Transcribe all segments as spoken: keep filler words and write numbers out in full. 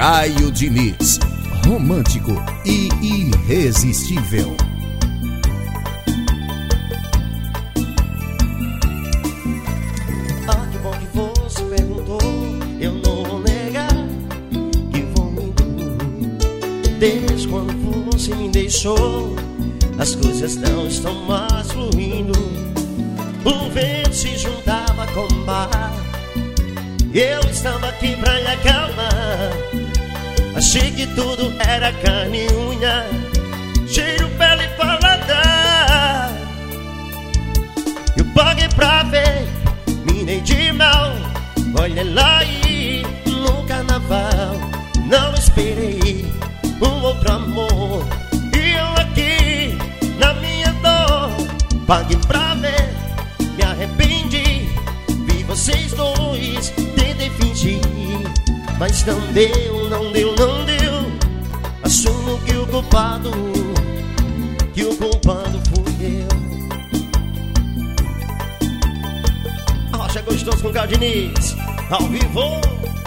Caio Diniz, romântico e irresistível. Ah, que bom que você perguntou, eu não vou negar que vou indo. Desde quando você me deixou, as coisas não estão mais fluindo. O vento se juntava com o mar, eu estava aqui pra lhe acalmar. Achei que tudo era carne e unha, cheiro, pele e paladar. Eu paguei pra ver, me dei de mal. Olha lá aí, no carnaval não esperei um outro amor. E eu aqui, na minha dor, paguei pra ver, me arrependi. Vi vocês dois, tentei fingir, mas não deu, não deu, não deu. Assumo que o culpado, que o culpado fui eu. Rocha gostoso com Caio Diniz, ao vivo.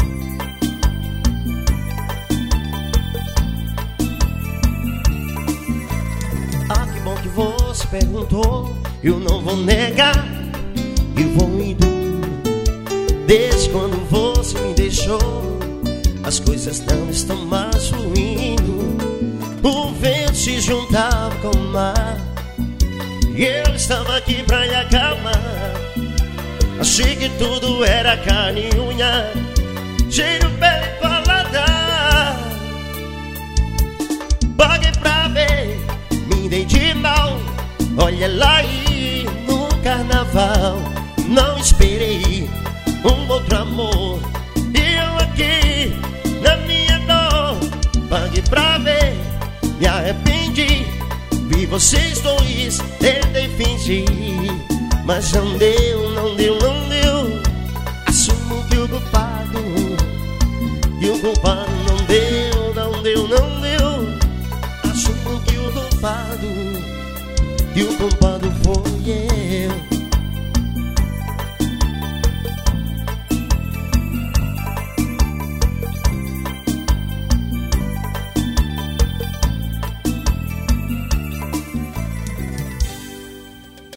Ah, que bom que você perguntou, eu não vou negar, eu vou indo. Desde quando você me deixou, as coisas não estão mais fluindo. O vento se juntava com o mar, e eu estava aqui pra lhe acalmar. Achei que tudo era carne e unha, cheiro, pele e paladar. Paguei pra ver, me dei de mal. Olha lá aí, no carnaval não esperei um outro amor. E eu aqui, na minha dor, paguei pra ver, me arrependi. Vi vocês dois, tentei fingir, mas não deu, não deu, não deu. Assumo que o culpado, que o culpado não deu, não deu, não deu. Assumo que o culpado, que o culpado foi